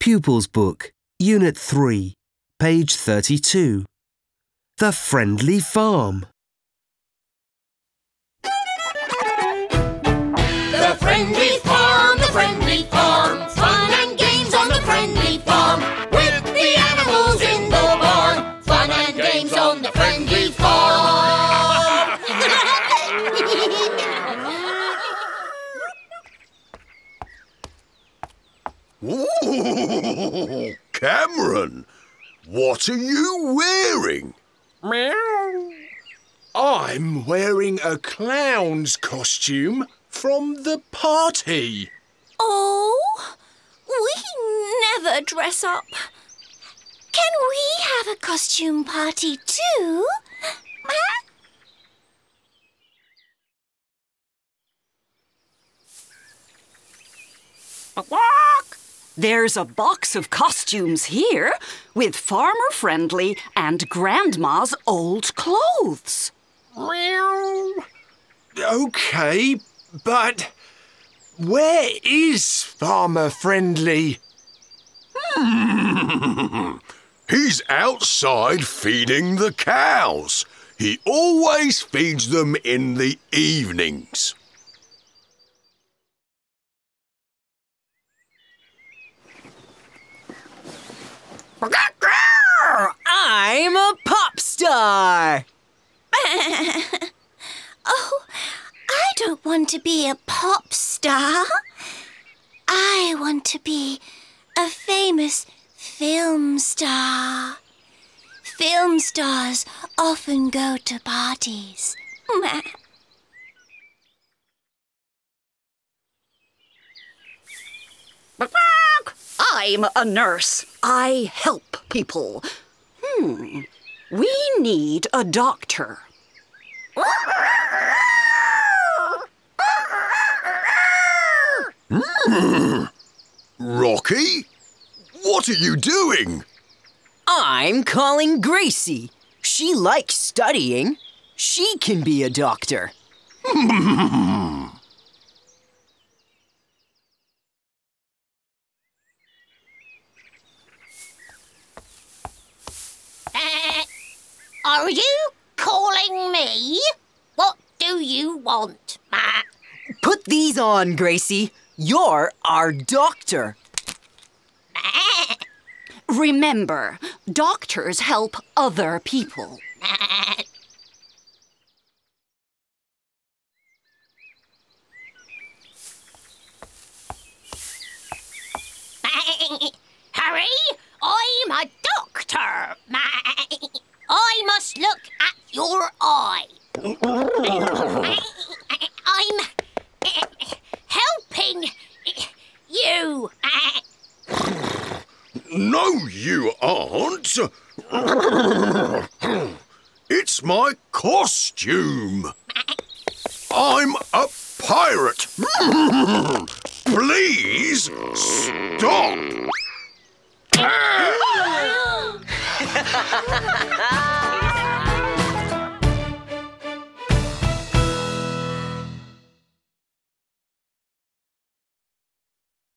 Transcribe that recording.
Pupils Book, Unit 3, page 32. The Friendly Farm. The friendly farm, fun and games on the friendly farm. With the animals in the barn, fun and games on the friendly farm. Ooh, Cameron, what are you wearing? Meow. I'm wearing a clown's costume from the party. Oh, we never dress up. Can we have a costume party too? Walk! There's a box of costumes here with Farmer Friendly and Grandma's old clothes. Meow. OK, but where is Farmer Friendly? He's outside feeding the cows. He always feeds them in the evenings. I'm a pop star! Oh, I don't want to be a pop star. I want to be a famous film star. Film stars often go to parties. I'm a nurse. I help people. We need a doctor. Rocky, what are you doing? I'm calling Gracie. She likes studying. She can be a doctor. Are you calling me? What do you want, Matt? Put these on, Gracie. You're our doctor. Remember, doctors help other people. Harry, I'm a doctor. I must look at your eye. I'm helping you. No, you aren't. It's my costume. I'm a pirate. Please stop.